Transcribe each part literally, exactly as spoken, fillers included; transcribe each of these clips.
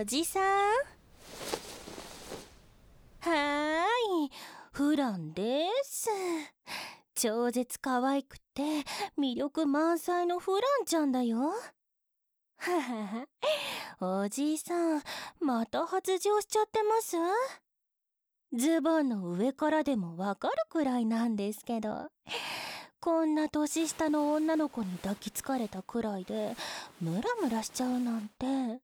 おじさん。はーい、フランです。超絶可愛くて魅力満載のフランちゃんだよ。ははは、おじさん、また発情しちゃってます？ズボンの上からでもわかるくらいなんですけど、こんな年下の女の子に抱きつかれたくらいでムラムラしちゃうなんて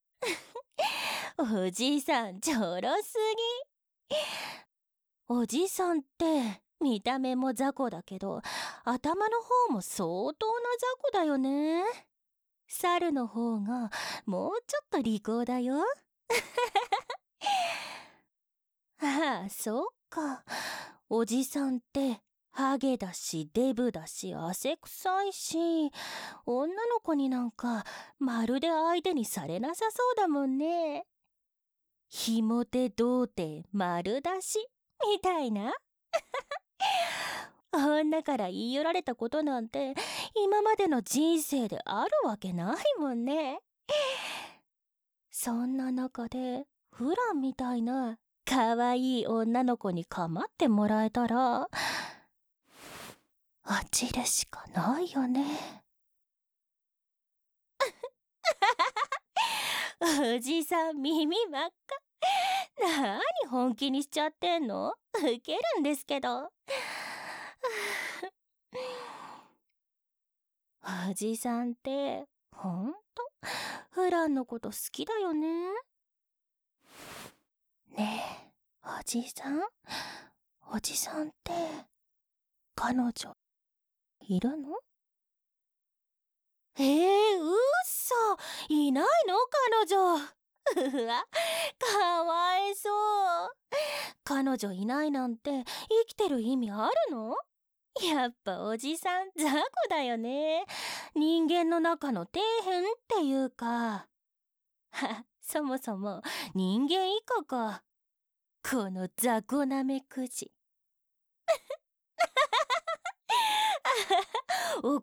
おじさんちょろすぎ。おじさんって見た目も雑魚だけど頭の方も相当な雑魚だよね。猿の方がもうちょっと利口だよ。ああ、そっか。おじさんってハゲだしデブだし汗臭いし、女の子になんかまるで相手にされなさそうだもんね。ひも手童貞丸出しみたいな。女から言い寄られたことなんて今までの人生であるわけないもんね。そんな中でフランみたいな可愛い女の子に構ってもらえたら落ちるしかないよね。おじさん耳真っ赤。なに本気にしちゃってんの？ウケるんですけど。おじさんってほんとフランのこと好きだよね。ねえ、おじさん、おじさんって彼女いるの？えー、うっそ、いないの彼女。うわ、かわいそう。彼女いないなんて生きてる意味あるの？やっぱおじさん雑魚だよね。人間の中の底辺っていうか。は、そもそも人間以下か。この雑魚なめくじ。怒った？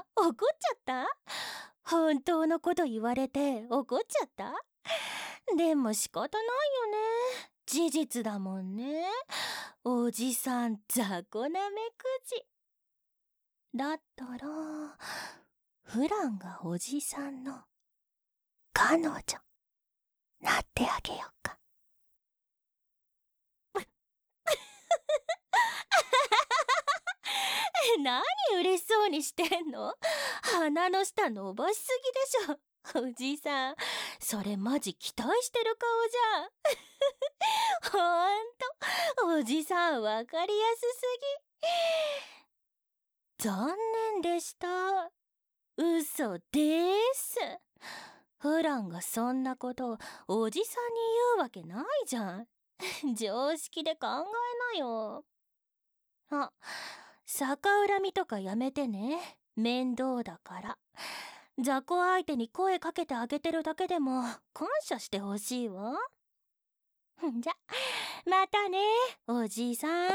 怒っちゃった？本当のこと言われて怒っちゃった？でも仕方ないよね。事実だもんね。おじさん雑魚なめくじ。だったらフランがおじさんの彼女なってあげようか。何嬉しそうにしてんの？鼻の下伸ばしすぎでしょ。おじさん、それマジ期待してる顔じゃん。ほんと、おじさんわかりやすすぎ。残念でした。嘘でーす。フランがそんなことおじさんに言うわけないじゃん。常識で考えなよ。あ、逆恨みとかやめてね。面倒だから。雑魚相手に声かけてあげてるだけでも感謝してほしいわ。じゃ、またね、おじいさん。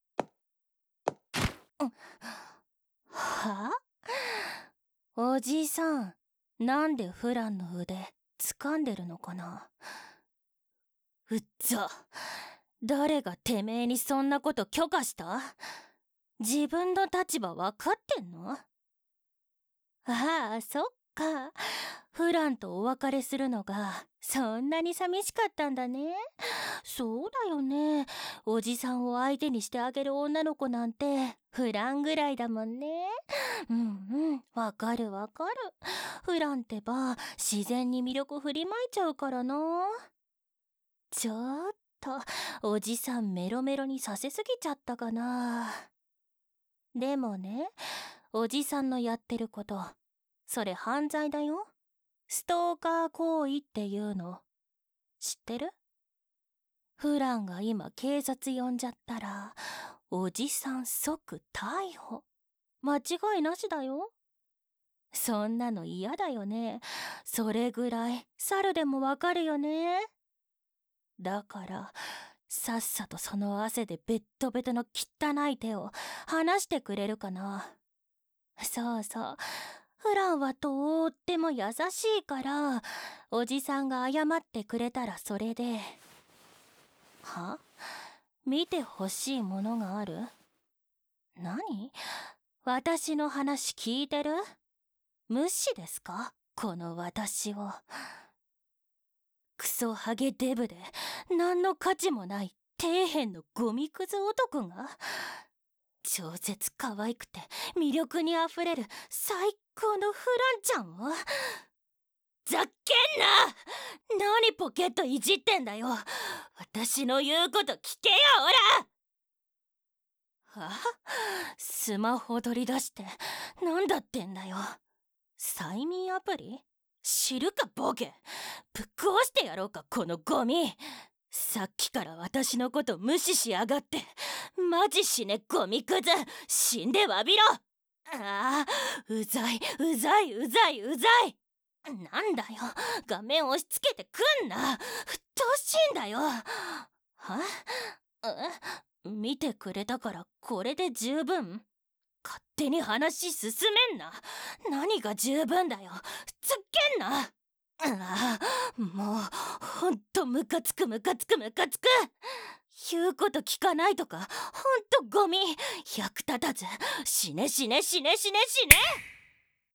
は？おじいさん、なんでフランの腕掴んでるのかな？うっざ、誰がてめえにそんなこと許可した？自分の立場分かってんの？ああ、そっか。フランとお別れするのがそんなに寂しかったんだね。そうだよね。おじさんを相手にしてあげる女の子なんてフランぐらいだもんね。うんうん、わかるわかる。フランってば自然に魅力振りまいちゃうからな。ちょっとおじさんメロメロにさせすぎちゃったかな。でもね、おじさんのやってることそれ犯罪だよ。ストーカー行為っていうの知ってる？フランが今警察呼んじゃったらおじさん即逮捕。間違いなしだよ。そんなの嫌だよね。それぐらい猿でもわかるよね。だからさっさとその汗でベッドベトの汚い手を離してくれるかな。そうそう、 フランはとっても優しいから、おじさんが謝ってくれたらそれで。は？見てほしいものがある？何？私の話聞いてる？無視ですか？この私を。クソハゲデブで何の価値もない底辺のゴミクズ男が、超絶可愛くて魅力にあふれる最高のフランちゃんを。ざっけんな！何ポケットいじってんだよ。私の言うこと聞けよ、オラ！は？スマホ取り出してなんだってんだよ。催眠アプリ？知るかボケ。ぶっ壊してやろうかこのゴミ。さっきから私のこと無視しやがって。マジ死ねゴミクズ。死んでわびろ。ああ、うざいうざいうざいうざい。なんだよ、画面押し付けてくんな。うっとうしいんだよ。は？え？見てくれたからこれで十分？勝手に話進めんな。何が十分だよ。つっけんな。ああ、もうほんとムカつくムカつくムカつく。言うこと聞かないとかほんとゴミ。役立たず。死ね死ね死ね死ね死ね。